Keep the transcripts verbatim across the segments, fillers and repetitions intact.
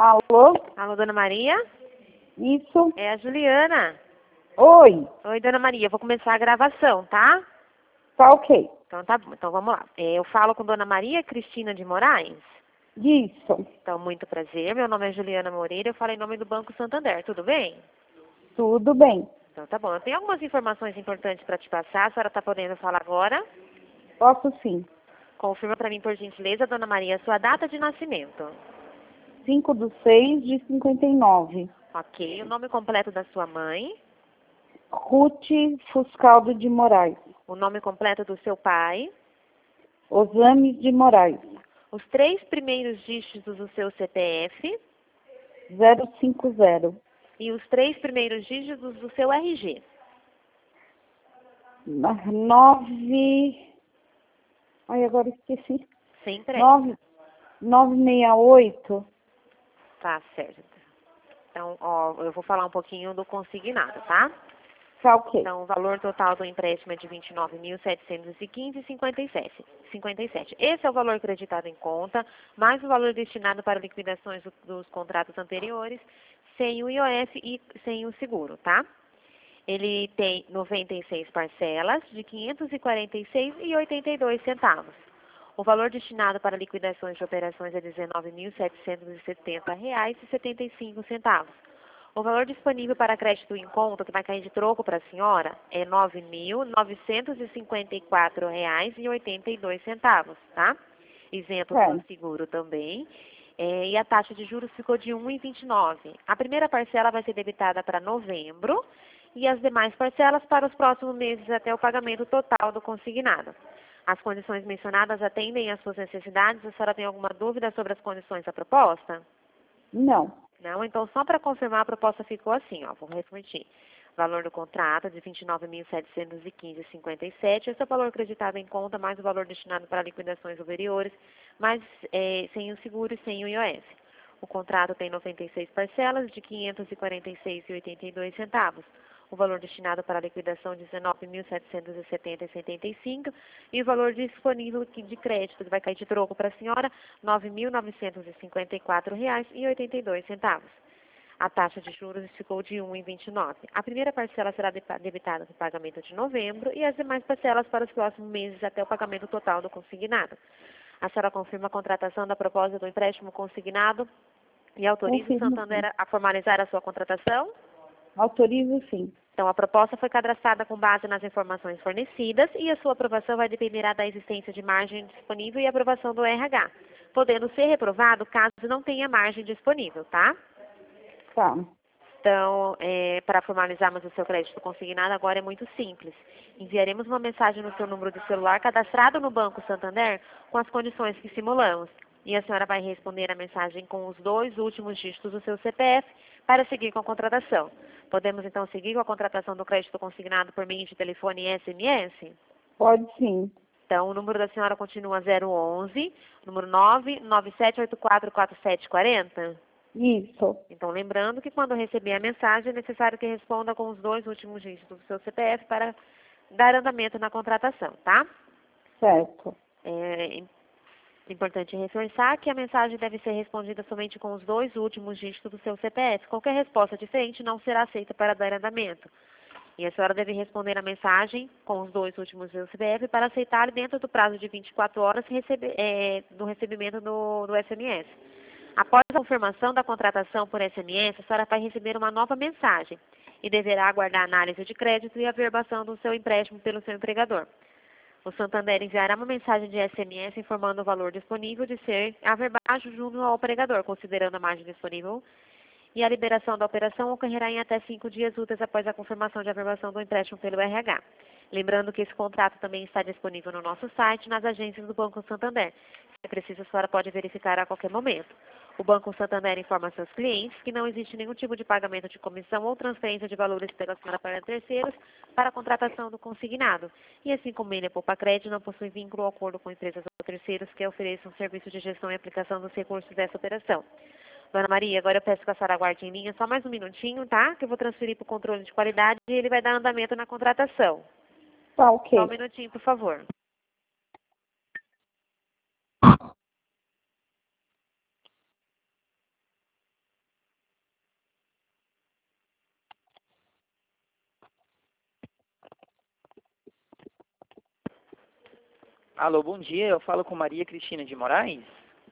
Alô? Alô, Dona Maria? Isso? É a Juliana. Oi. Oi, Dona Maria. Eu vou começar a gravação, tá? Tá ok. Então tá bom. Então vamos lá. É, eu falo com Dona Maria Cristina de Moraes. Isso. Então, muito prazer. Meu nome é Juliana Moreira. Eu falo em nome do Banco Santander. Tudo bem? Tudo bem. Então tá bom. Eu tenho algumas informações importantes para te passar. A senhora tá podendo falar agora? Posso sim. Confirma para mim, por gentileza, Dona Maria, sua data de nascimento. cinco de seis de cinquenta e nove. Ok. O nome completo da sua mãe. Ruth Fuscaldo de Moraes. O nome completo do seu pai. Osames de Moraes. Os três primeiros dígitos do seu C P F. zero cinco zero. E os três primeiros dígitos do seu R G. nove... Ai, agora esqueci. Sem pressa. nove... nove seis oito. Tá certo. Então, ó, eu vou falar um pouquinho do consignado, tá? Tá ok. Então, o valor total do empréstimo é de vinte e nove mil setecentos e quinze vírgula cinquenta e sete. Esse é o valor creditado em conta, mais o valor destinado para liquidações do- dos contratos anteriores, sem o I O F e sem o seguro, tá? Ele tem noventa e seis parcelas de quinhentos e quarenta e seis reais e oitenta e dois centavos. O valor destinado para liquidações de operações é dezenove mil setecentos e setenta reais e setenta e cinco centavos. O valor disponível para crédito em conta, que vai cair de troco para a senhora, é nove mil novecentos e cinquenta e quatro reais e oitenta e dois centavos, tá? Isento É. do seguro também. É, e a taxa de juros ficou de um vírgula vinte e nove. A primeira parcela vai ser debitada para novembro e as demais parcelas para os próximos meses até o pagamento total do consignado. As condições mencionadas atendem às suas necessidades? A senhora tem alguma dúvida sobre as condições da proposta? Não. Não? Então, só para confirmar, a proposta ficou assim, ó, vou repetir. Valor do contrato de vinte e nove mil setecentos e quinze vírgula cinquenta e sete. Esse é o valor acreditado em conta, mais o valor destinado para liquidações ulteriores, mas é, sem o seguro e sem o I O F. O contrato tem noventa e seis parcelas de quinhentos e quarenta e seis reais e oitenta e dois centavos. O valor destinado para a liquidação dezenove mil setecentos e setenta reais e setenta e cinco centavos e o valor disponível de crédito, que vai cair de troco para a senhora, nove mil novecentos e cinquenta e quatro reais e oitenta e dois centavos. A taxa de juros ficou de um vírgula vinte e nove. A primeira parcela será debitada no pagamento de novembro e as demais parcelas para os próximos meses até o pagamento total do consignado. A senhora confirma a contratação da proposta do empréstimo consignado e autoriza o Confirmo sim. Santander a formalizar a sua contratação? Autorizo sim. Então, a proposta foi cadastrada com base nas informações fornecidas e a sua aprovação vai dependerá da existência de margem disponível e aprovação do R H, podendo ser reprovado caso não tenha margem disponível, tá? Tá. Então, é, para formalizarmos o seu crédito consignado, agora é muito simples. Enviaremos uma mensagem no seu número de celular cadastrado no Banco Santander com as condições que simulamos. E a senhora vai responder a mensagem com os dois últimos dígitos do seu C P F para seguir com a contratação. Podemos, então, seguir com a contratação do crédito consignado por meio de telefone e S M S? Pode sim. Então, o número da senhora continua zero onze, número nove nove sete oito quatro quatro sete quatro zero? Isso. Então, lembrando que quando receber a mensagem, é necessário que responda com os dois últimos dígitos do seu C P F para dar andamento na contratação, tá? Certo. É importante reforçar que a mensagem deve ser respondida somente com os dois últimos dígitos do seu C P F. Qualquer resposta diferente não será aceita para dar andamento. E a senhora deve responder a mensagem com os dois últimos do seu C P F para aceitar dentro do prazo de vinte e quatro horas receber, é, do recebimento do, do S M S. Após a confirmação da contratação por S M S, a senhora vai receber uma nova mensagem e deverá aguardar a análise de crédito e a averbação do seu empréstimo pelo seu empregador. O Santander enviará uma mensagem de S M S informando o valor disponível de ser averbado junto ao empregador, considerando a margem disponível, e a liberação da operação ocorrerá em até cinco dias úteis após a confirmação de averbação do empréstimo pelo R H. Lembrando que esse contrato também está disponível no nosso site e nas agências do Banco Santander. Se precisa, a senhora pode verificar a qualquer momento. O Banco Santander informa seus clientes que não existe nenhum tipo de pagamento de comissão ou transferência de valores pela senhora para terceiros para a contratação do consignado. E assim como ele é poupa crédito, não possui vínculo ou acordo com empresas ou terceiros que ofereçam serviço de gestão e aplicação dos recursos dessa operação. Dona Maria, agora eu peço que a senhora aguarde em linha só mais um minutinho, tá? Que eu vou transferir para o controle de qualidade e ele vai dar andamento na contratação. Tá ok. Só um minutinho, por favor. Alô, bom dia. Eu falo com Maria Cristina de Moraes.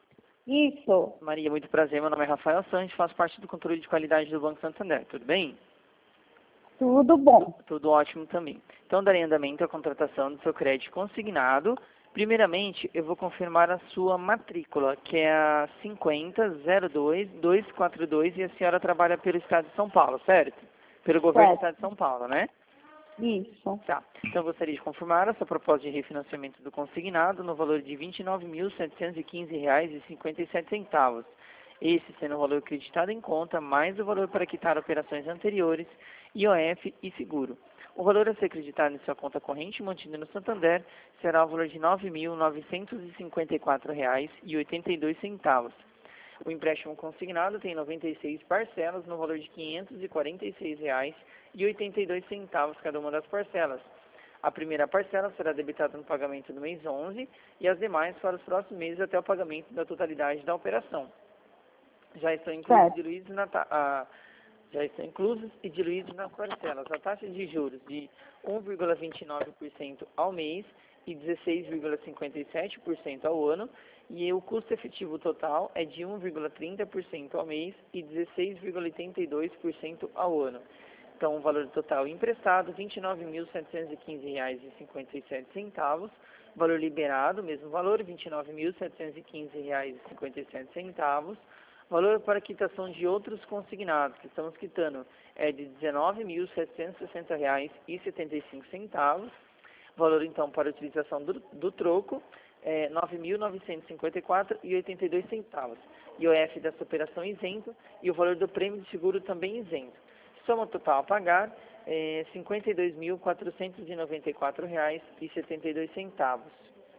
Isso. Maria, muito prazer. Meu nome é Rafael Santos, faço parte do controle de qualidade do Banco Santander. Tudo bem? Tudo bom. Tudo ótimo também. Então, darei andamento à contratação do seu crédito consignado. Primeiramente, eu vou confirmar a sua matrícula, que é a cinquenta zero dois dois quatro dois, e a senhora trabalha pelo Estado de São Paulo, certo? Pelo governo do Certo. Estado de São Paulo, né? Isso. Tá. Então, eu gostaria de confirmar a sua proposta de refinanciamento do consignado no valor de vinte e nove mil setecentos e quinze reais e cinquenta e sete centavos. Esse sendo o valor acreditado em conta, mais o valor para quitar operações anteriores, I O F e seguro. O valor a ser acreditado em sua conta corrente mantida no Santander será o valor de nove mil novecentos e cinquenta e quatro reais e oitenta e dois centavos. O empréstimo consignado tem noventa e seis parcelas no valor de quinhentos e quarenta e seis reais e oitenta e dois centavos cada uma das parcelas. A primeira parcela será debitada no pagamento do mês onze e as demais para os próximos meses até o pagamento da totalidade da operação. Já estão inclusos Certo. e diluídos na ta- a, já estão inclusos e diluídos nas parcelas a taxa de juros de um vírgula vinte e nove por cento ao mês e dezesseis vírgula cinquenta e sete por cento ao ano, e o custo efetivo total é de um vírgula trinta por cento ao mês e dezesseis vírgula oitenta e dois por cento ao ano. Então, o valor total emprestado, vinte e nove mil setecentos e quinze reais e cinquenta e sete centavos. Valor liberado, mesmo valor, vinte e nove mil setecentos e quinze reais e cinquenta e sete centavos. Valor para quitação de outros consignados, que estamos quitando, é de dezenove mil setecentos e sessenta reais e setenta e cinco centavos. Valor, então, para utilização do, do troco, é nove mil novecentos e cinquenta e quatro reais e oitenta e dois centavos. I O F dessa operação isento e o valor do prêmio de seguro também isento. Soma total a pagar é cinquenta e dois mil quatrocentos e noventa e quatro reais e setenta e dois centavos.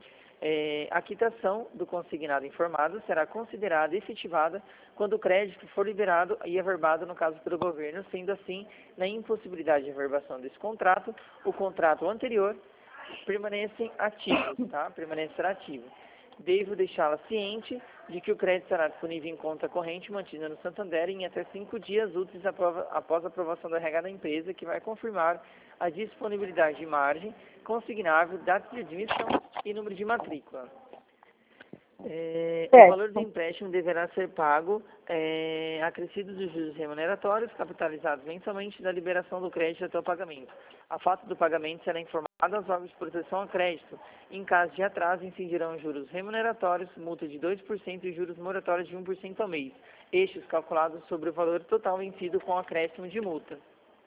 É, a quitação do consignado informado será considerada efetivada quando o crédito for liberado e averbado, no caso pelo governo, sendo assim, na impossibilidade de averbação desse contrato, o contrato anterior permanecem ativos, tá? Permanecerá ativo. Devo deixá-la ciente de que o crédito será disponível em conta corrente mantida no Santander em até cinco dias úteis após a aprovação do R H da empresa, que vai confirmar a disponibilidade de margem, consignável, data de admissão e número de matrícula. É, o valor do empréstimo deverá ser pago é, acrescido dos juros remuneratórios capitalizados mensalmente da liberação do crédito até o pagamento. A fato do pagamento será informada aos órgãos de proteção ao crédito. Em caso de atraso, incidirão juros remuneratórios, multa de dois por cento e juros moratórios de um por cento ao mês, estes calculados sobre o valor total vencido com acréscimo de multa.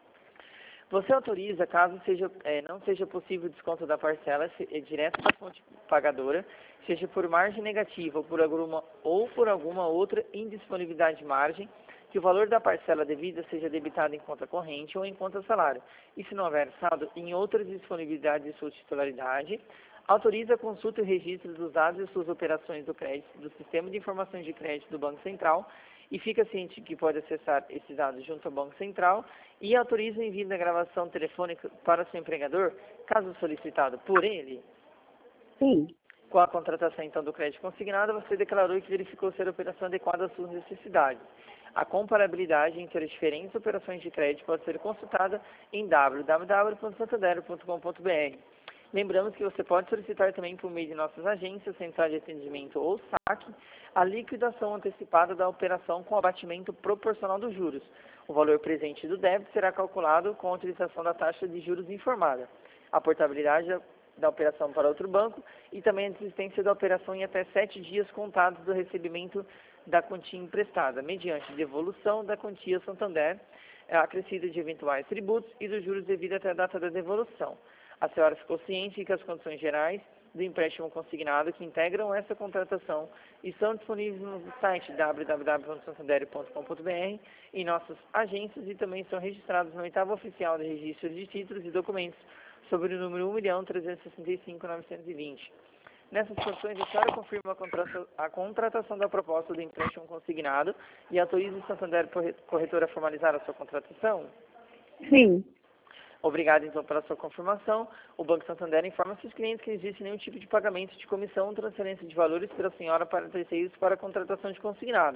Você autoriza, caso seja, é, não seja possível o desconto da parcela é, direto da fonte pagadora, seja por margem negativa ou por alguma, ou por alguma outra indisponibilidade de margem, que o valor da parcela devida seja debitado em conta corrente ou em conta salário, e se não houver saldo em outras disponibilidades de sua titularidade, autoriza a consulta e o registro dos dados e suas operações do crédito do Sistema de Informações de Crédito do Banco Central, e fica ciente que pode acessar esses dados junto ao Banco Central, e autoriza o envio da gravação telefônica para seu empregador, caso solicitado por ele. Sim. Com a contratação, então, do crédito consignado, você declarou que verificou ser a operação adequada às suas necessidades. A comparabilidade entre as diferentes operações de crédito pode ser consultada em w w w ponto santander ponto com ponto b r. Lembramos que você pode solicitar também por meio de nossas agências, central de atendimento ou S A C, a liquidação antecipada da operação com abatimento proporcional dos juros. O valor presente do débito será calculado com a utilização da taxa de juros informada. A portabilidade da, da operação para outro banco e também a desistência da operação em até sete dias contados do recebimento da quantia emprestada, mediante devolução da quantia Santander, acrescida de eventuais tributos e dos juros devido até a data da devolução. A senhora ficou ciente que as condições gerais do empréstimo consignado que integram essa contratação estão disponíveis no site w w w ponto santander ponto com ponto b r, em nossas agências, e também estão registrados no oitavo oficial de registro de títulos e documentos sobre o número um milhão trezentos e sessenta e cinco mil novecentos e vinte. Nessas condições, a senhora confirma a, contrata a contratação da proposta do empréstimo consignado e autoriza o Santander Corretora a formalizar a sua contratação? Sim. Obrigado, então, pela sua confirmação. O Banco Santander informa seus clientes que não existe nenhum tipo de pagamento de comissão ou transferência de valores pela senhora para terceiros para a contratação de consignado.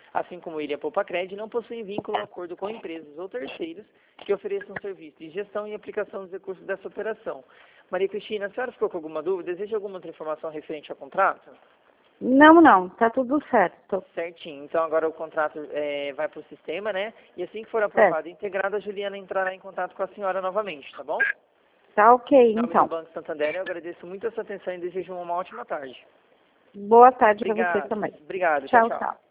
assim como Ilha Poupacred, não possuem vínculo ou acordo com empresas ou terceiros que ofereçam serviço de gestão e aplicação dos recursos dessa operação. Maria Cristina, a senhora ficou com alguma dúvida? Deseja alguma outra informação referente ao contrato? Não, não, tá tudo certo. Certinho. Então agora o contrato é, vai para o sistema, né? E assim que for aprovado e integrado, a Juliana entrará em contato com a senhora novamente, tá bom? Tá ok, Em nome então. do Banco Santander, eu agradeço muito a sua atenção e desejo uma ótima tarde. Boa tarde para Obrigado. você também. Obrigado. Tchau, tchau. tchau.